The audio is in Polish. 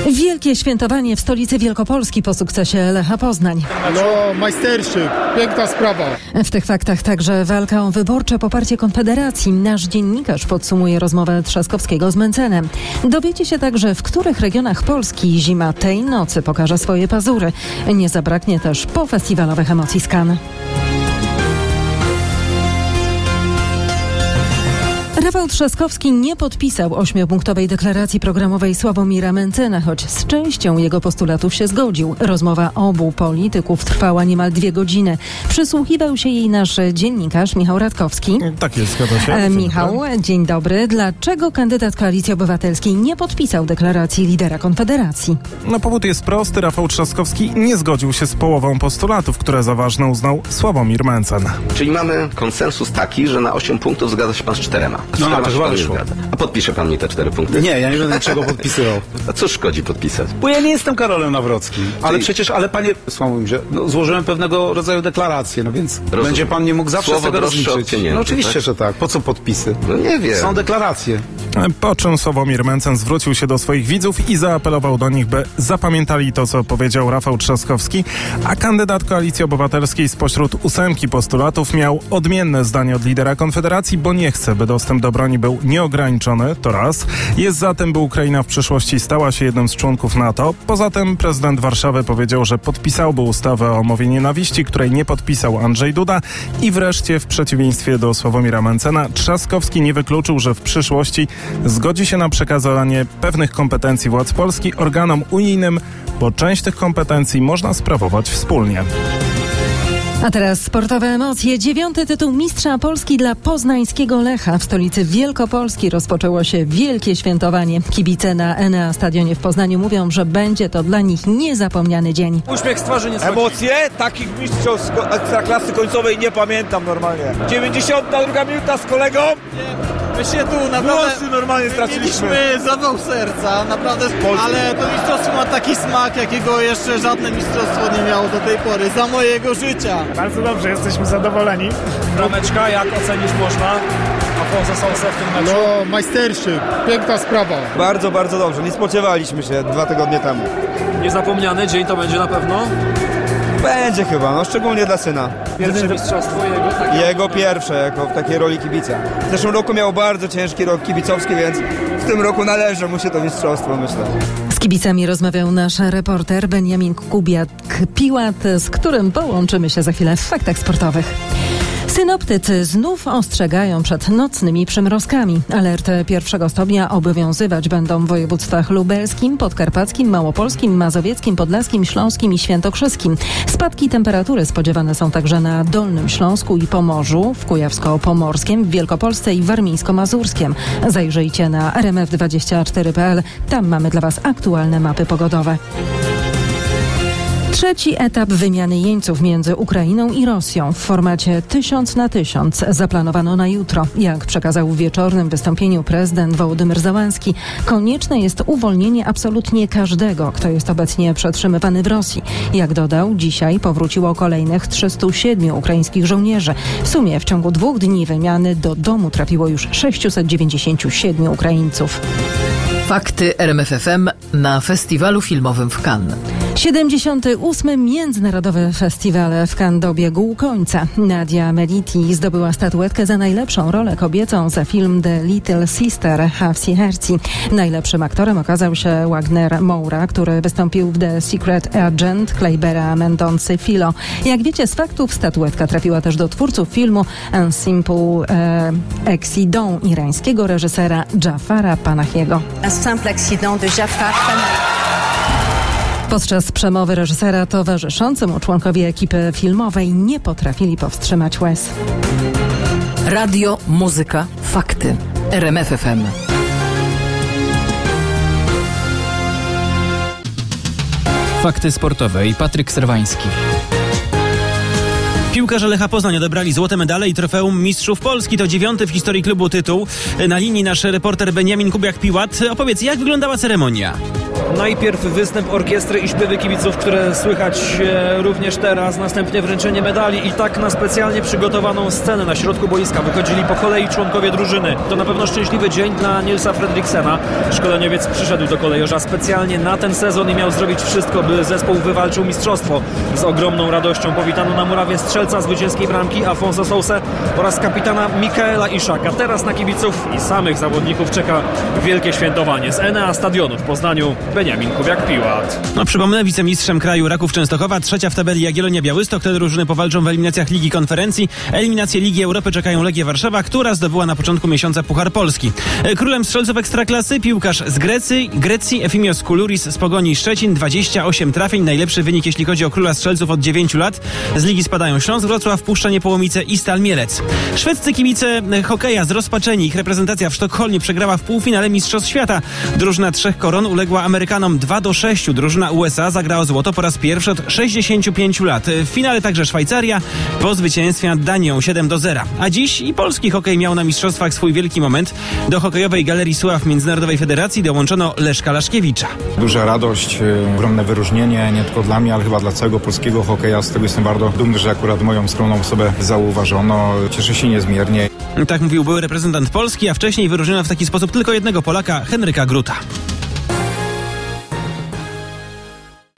Wielkie świętowanie w stolicy Wielkopolski po sukcesie Lecha Poznań. No, majstersztyk, piękna sprawa. W tych faktach także walka o wyborcze poparcie Konfederacji. Nasz dziennikarz podsumuje rozmowę Trzaskowskiego z Mencenem. Dowiecie się także, w których regionach Polski zima tej nocy pokaże swoje pazury. Nie zabraknie też pofestiwalowych emocji z Cannes. Rafał Trzaskowski nie podpisał 8-punktowej deklaracji programowej Sławomira Mencena, choć z częścią jego postulatów się zgodził. Rozmowa obu polityków trwała niemal 2 godziny. Przysłuchiwał się jej nasz dziennikarz Michał Radkowski. Tak jest, zgadza się. Michał, dzień dobry. Dlaczego kandydat Koalicji Obywatelskiej nie podpisał deklaracji lidera Konfederacji? No, powód jest prosty. Rafał Trzaskowski nie zgodził się z połową postulatów, które za ważne uznał Sławomir Mencen. Czyli mamy konsensus taki, że na 8 punktów zgadza się pan z 4. No na to chyba wyszło. A podpisze pan mi te 4 punkty? Nie, ja nie będę niczego podpisywał. A cóż szkodzi podpisać? Bo ja nie jestem Karolem Nawrockim. Ale panie Sławomirze, złożyłem pewnego rodzaju deklarację, no więc będzie pan nie mógł zawsze Słowo z tego rozliczyć. No oczywiście, tak? że tak. Po co podpisy? No nie wiem. Są deklaracje. Po czym Sławomir Mencen zwrócił się do swoich widzów i zaapelował do nich, by zapamiętali to, co powiedział Rafał Trzaskowski, a kandydat Koalicji Obywatelskiej spośród 8 postulatów miał odmienne zdanie od lidera Konfederacji, bo nie chce, by dostęp do broni był nieograniczony, to raz. Jest za tym, by Ukraina w przyszłości stała się jednym z członków NATO. Poza tym prezydent Warszawy powiedział, że podpisałby ustawę o mowie nienawiści, której nie podpisał Andrzej Duda. I wreszcie, w przeciwieństwie do Sławomira Mencena, Trzaskowski nie wykluczył, że w przyszłości zgodzi się na przekazanie pewnych kompetencji władz Polski organom unijnym, bo część tych kompetencji można sprawować wspólnie. A teraz sportowe emocje. 9. tytuł mistrza Polski dla poznańskiego Lecha. W stolicy Wielkopolski rozpoczęło się wielkie świętowanie. Kibice na Enea Stadionie w Poznaniu mówią, że będzie to dla nich niezapomniany dzień. Uśmiech z twarzy nie schodzi. Emocje? Takich mistrzostw ekstraklasy końcowej nie pamiętam normalnie. 92 minuta z kolegą. My się tu naprawdę włosy normalnie straciliśmy. Mieliśmy zawał serca, naprawdę, ale to mistrzostwo ma taki smak, jakiego jeszcze żadne mistrzostwo nie miało do tej pory, za mojego życia. Bardzo dobrze, jesteśmy zadowoleni. Brameczka, jak ocenić można? Afonso Sousa w tym meczu? No, majstersztyk, piękna sprawa. Bardzo, bardzo dobrze. Nie spodziewaliśmy się 2 tygodnie temu. Niezapomniany dzień to będzie na pewno? Będzie chyba, no szczególnie dla syna. Pierwsze mistrzostwo jego? Jego pierwsze, jako w takiej roli kibica. W zeszłym roku miał bardzo ciężki rok kibicowski, więc w tym roku należy mu się to mistrzostwo, myślę. Z kibicami rozmawiał nasz reporter Beniamin Kubiak-Piłat, z którym połączymy się za chwilę w faktach sportowych. Synoptycy znów ostrzegają przed nocnymi przymrozkami. Alerty 1. stopnia obowiązywać będą w województwach lubelskim, podkarpackim, małopolskim, mazowieckim, podlaskim, śląskim i świętokrzyskim. Spadki temperatury spodziewane są także na Dolnym Śląsku i Pomorzu, w Kujawsko-Pomorskiem, w Wielkopolsce i Warmińsko-Mazurskiem. Zajrzyjcie na rmf24.pl. Tam mamy dla Was aktualne mapy pogodowe. 3. etap wymiany jeńców między Ukrainą i Rosją w formacie 1000 na 1000 zaplanowano na jutro. Jak przekazał w wieczornym wystąpieniu prezydent Wołodymyr Zełenski, konieczne jest uwolnienie absolutnie każdego, kto jest obecnie przetrzymywany w Rosji. Jak dodał, dzisiaj powróciło kolejnych 307 ukraińskich żołnierzy. W sumie w ciągu 2 dni wymiany do domu trafiło już 697 Ukraińców. Fakty RMF FM na festiwalu filmowym w Cannes. 78. Międzynarodowy Festiwal w Cannes dobiegł końca. Nadia Meliti zdobyła statuetkę za najlepszą rolę kobiecą za film The Little Sister Hawsi Herzi. Najlepszym aktorem okazał się Wagner Moura, który wystąpił w The Secret Agent Kleibera Mendoncy Filo. Jak wiecie z faktów, statuetka trafiła też do twórców filmu Un Simple Accident irańskiego reżysera Jafara Panahiego. Un simple accident de Jafar Panahi. Podczas przemowy reżysera towarzyszący mu członkowie ekipy filmowej nie potrafili powstrzymać łez. Radio, muzyka, fakty. RMF FM. Fakty sportowe i Patryk Serwański. Piłkarze Lecha Poznań odebrali złote medale i trofeum Mistrzów Polski. To 9. w historii klubu tytuł. Na linii nasz reporter Beniamin Kubiak-Piłat. Opowiedz, jak wyglądała ceremonia? Najpierw występ orkiestry i śpiewy kibiców, które słychać również teraz, następnie wręczenie medali i tak na specjalnie przygotowaną scenę na środku boiska wychodzili po kolei członkowie drużyny. To na pewno szczęśliwy dzień dla Nilsa Fredriksena. Szkoleniowiec przyszedł do kolejorza specjalnie na ten sezon i miał zrobić wszystko, by zespół wywalczył mistrzostwo. Z ogromną radością powitano na murawie strzelca zwycięskiej bramki Afonso Sousę oraz kapitana Mikaela Iszaka. Teraz na kibiców i samych zawodników czeka wielkie świętowanie. Z Enea Stadionu w Poznaniu Beniamin Kubiak-Piłat. Przypomnę, wicemistrzem kraju Raków Częstochowa, trzecia w tabeli Jagiellonia Białystok. Te drużyny powalczą w eliminacjach Ligi Konferencji. Eliminacje Ligi Europy czekają Legię Warszawa, która zdobyła na początku miesiąca Puchar Polski. Królem strzelców Ekstraklasy piłkarz z Grecji Efimios Koulouris z Pogoni Szczecin, 28 trafień, najlepszy wynik jeśli chodzi o króla strzelców od 9 lat. Z ligi spadają Śląsk Wrocław, Puszcza Niepołomice i Stal Mielec. Szwedzcy kibice hokeja zrozpaczeni. Ich reprezentacja w Sztokholmie przegrała w półfinale Mistrzostw Świata. Drużyna 3 koron uległa Amerykanom 2-6. Drużyna USA zagrała o złoto po raz pierwszy od 65 lat. W finale także Szwajcaria po zwycięstwie nad Danią 7-0. A dziś i polski hokej miał na mistrzostwach swój wielki moment. Do hokejowej Galerii Sław Międzynarodowej Federacji dołączono Leszka Laszkiewicza. Duża radość, ogromne wyróżnienie, nie tylko dla mnie, ale chyba dla całego polskiego hokeja. Z tego jestem bardzo dumny, że akurat moją skromną osobę zauważono. Cieszę się niezmiernie. Tak mówił były reprezentant Polski, a wcześniej wyróżniono w taki sposób tylko jednego Polaka, Henryka Gruta.